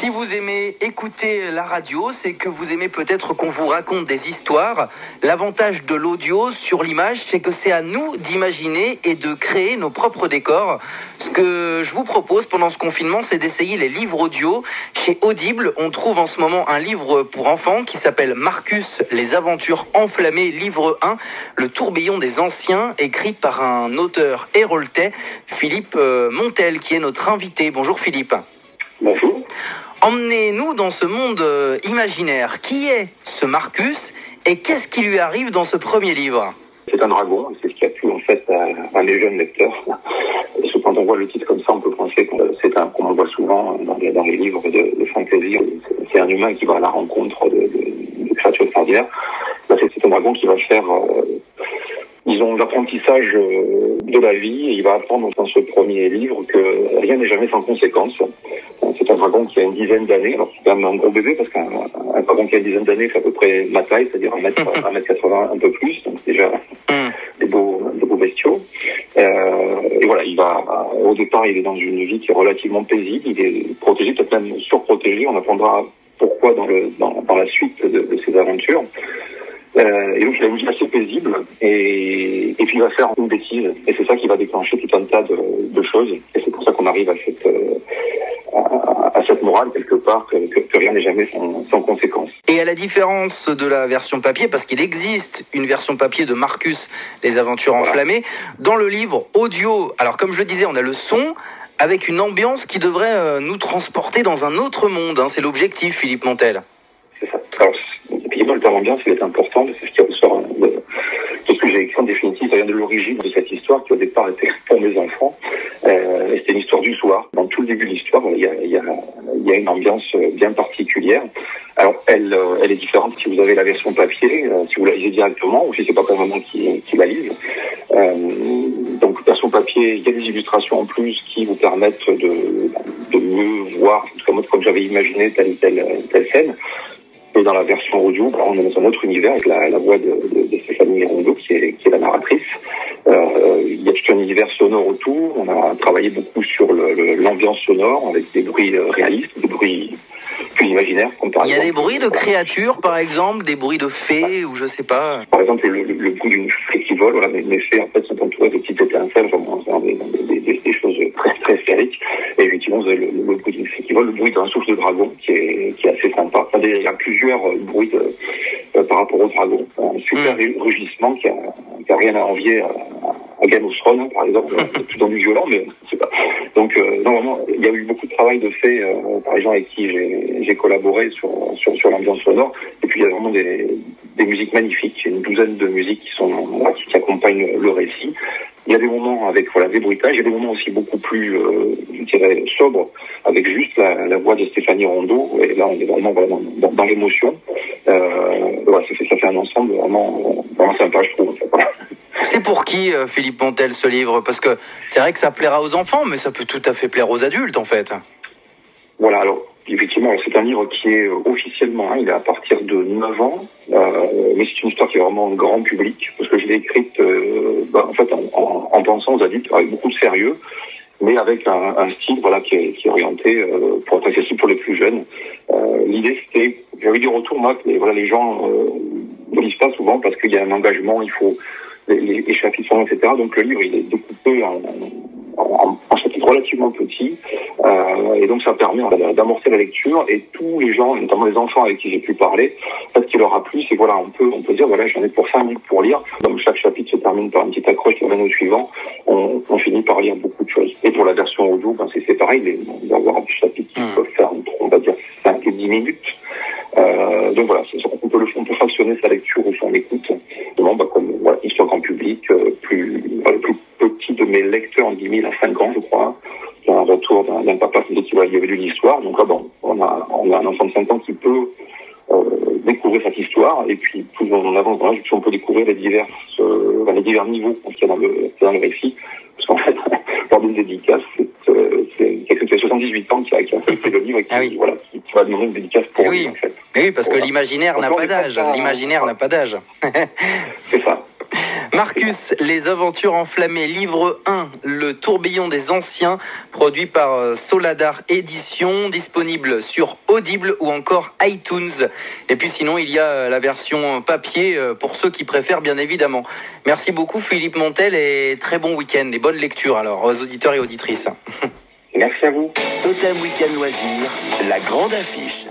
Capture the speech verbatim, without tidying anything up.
Si vous aimez écouter la radio, c'est que vous aimez peut-être qu'on vous raconte des histoires. L'avantage de l'audio sur l'image, c'est que c'est à nous d'imaginer et de créer nos propres décors. Ce que je vous propose pendant ce confinement, c'est d'essayer les livres audio. Chez Audible, on trouve en ce moment un livre pour enfants qui s'appelle Marcus, les aventures enflammées, livre un, le tourbillon des anciens, écrit par un auteur héroltais, Philippe Montel, qui est notre invité. Bonjour Philippe. Bonjour. Emmenez-nous dans ce monde euh, imaginaire. Qui est ce Marcus et qu'est-ce qui lui arrive dans ce premier livre? C'est un dragon, c'est ce qui a plu en fait à, à mes jeunes lecteurs. Et quand on voit le titre comme ça, on peut penser que c'est un qu'on voit souvent dans les, dans les livres de, de fantasy. C'est un humain qui va à la rencontre de, de, de créatures extraordinaires. Là, c'est, c'est un dragon qui va faire, euh, disons, l'apprentissage de la vie. Et il va apprendre dans ce premier livre que rien n'est jamais sans conséquence. C'est un dragon qui a une dizaine d'années, alors c'est quand même un gros bébé parce qu'un un dragon qui a une dizaine d'années c'est à peu près ma taille, c'est-à-dire un mètre, un mètre quatre-vingts, un peu plus, donc c'est déjà des beaux, des beaux bestiaux. Euh, et voilà, il va, au départ, il est dans une vie qui est relativement paisible, il est protégé, peut-être même surprotégé, on apprendra pourquoi dans le, dans, dans la suite de, de ses aventures. Euh, et donc il a une vie assez paisible et, et puis il va faire une bêtise et c'est ça qui va déclencher tout un tas de, de choses et c'est pour ça qu'on arrive à cette, euh, à, à cette morale quelque part que, que, que rien n'est jamais sans, sans conséquence. Et à la différence de la version papier, parce qu'il existe une version papier de Marcus, les aventures voilà. enflammées, dans le livre audio, alors comme je le disais, on a le son avec une ambiance qui devrait euh, nous transporter dans un autre monde, hein, c'est l'objectif Philippe Montel. C'est ça. Alors, effectivement, le terme ambiance, il est important, c'est ce qui ressort de, de ce que j'ai écrit en définitive, ça vient de l'origine de cette histoire qui au départ était pour mes enfants. Euh, et c'était une histoire du soir. Dans tout le début de l'histoire, il y a, il y a, il y a une ambiance bien particulière. Alors, elle, elle est différente si vous avez la version papier, euh, si vous la lisez directement, ou si c'est pas pour moment qui, qui la lise. Euh, donc, version papier, il y a des illustrations en plus qui vous permettent de, de mieux voir, en tout cas moi, comme j'avais imaginé telle telle telle scène. Et dans la version audio, bah, on est dans un autre univers avec la, la voix de, de, de Stéphanie Rondeau qui est, qui est la narratrice. Euh, il y a tout un univers sonore autour. On a travaillé beaucoup sur le, le, l'ambiance sonore avec des bruits réalistes, des bruits plus imaginaires. Comme par il y a exemple, des bruits de créatures, par exemple, des bruits de fées ou je sais pas. Par exemple, le, le, le bruit d'une fée qui vole. Voilà, mes, mes fées en fait sont entourées de petites étincelles, vraiment des, des, des, des choses très très sphériques. Et effectivement, vous avez le, le bruit d'une fée qui vole, le bruit d'un souffle de dragon qui est, qui est assez sympa. Enfin, il y a plusieurs bruits de, euh, par rapport au dragon. Un super mmh. rugissement qui a, qui a rien à envier à, à Game of Thrones, par exemple. C'est plus dans du violent, mais je sais pas. Donc, euh, normalement, il y a eu beaucoup de travail de fait euh, par les gens avec qui j'ai, j'ai collaboré sur, sur, sur l'ambiance sonore. Et puis, il y a vraiment des, des musiques magnifiques. Il y a une douzaine de musiques qui sont qui accompagnent le récit. Il y a des moments avec voilà des bruitages, il y a des moments aussi beaucoup plus, euh, je dirais, sobres, avec juste la, la voix de Stéphanie Rondeau. Et là, on est vraiment, vraiment dans, dans l'émotion. Euh, voilà, ça fait, ça fait un ensemble vraiment, vraiment sympa, je trouve. En fait, voilà. C'est pour qui, euh, Philippe Montel, ce livre? Parce que c'est vrai que ça plaira aux enfants, mais ça peut tout à fait plaire aux adultes, en fait. Voilà, alors, effectivement, c'est un livre qui est officiellement, hein, il est à partir de neuf ans, euh, mais c'est une histoire qui est vraiment grand public, parce que je l'ai écrite, euh, bah, en fait, en, en, en pensant aux adultes, avec beaucoup de sérieux, mais avec un, un style, voilà, qui est, qui est orienté euh, pour être accessible pour les plus jeunes. Euh, l'idée, c'était, j'avais du retour, moi, que les, voilà, les gens euh, ne lisent pas souvent parce qu'il y a un engagement, il faut les, les, les chapitres sont, et cetera. Donc le livre, il est découpé en, en, en chapitres relativement petits, euh, et donc ça permet d'amorcer la lecture. Et tous les gens, notamment les enfants avec qui j'ai pu parler, en fait, ce qui leur a plu, c'est voilà, on peut, on peut dire voilà, j'en ai pour cinq minutes pour lire. Donc chaque chapitre se termine par une petite accroche qui ramène au suivant. On, on finit par lire beaucoup de choses. Et pour la version audio, ben c'est, c'est pareil. Les, on va avoir des chapitres qui peuvent faire entre, on va dire, cinq et dix minutes. Euh, donc voilà, c'est, on peut le, on peut fractionner sa lecture ou son écoute. Bon, bah, comme voilà, histoire grand public, euh, plus, voilà, le plus petit de mes lecteurs, en dix mille à cinq ans, je crois, qui a un retour d'un, d'un papa qui me dit qu'il y avait lu l'histoire. Donc là, bon, on a, on a un enfant de cinq ans qui peut euh, découvrir cette histoire, et puis plus on avance dans l'âge, plus on peut découvrir les diverses, euh, les divers niveaux qu'il y a dans le, qu'il y a dans le récit. Parce qu'en fait, lors d'une dédicace, c'est, euh, c'est quelqu'un qui a soixante-dix-huit ans qui a, qui a fait le livre et qui, ah oui. voilà, qui, qui va demander une dédicace pour oui. lui, en fait. Oui, parce voilà. que l'imaginaire Donc, n'a pas d'âge. L'imaginaire n'a pas d'âge. C'est ça. Marcus, Les Aventures enflammées, livre un, Le tourbillon des anciens, produit par Soladar Édition, disponible sur Audible ou encore iTunes. Et puis sinon, il y a la version papier pour ceux qui préfèrent, bien évidemment. Merci beaucoup Philippe Montel et très bon week-end et bonne lecture alors aux auditeurs et auditrices. Merci à vous. Totem Week-end Loisirs, la grande affiche.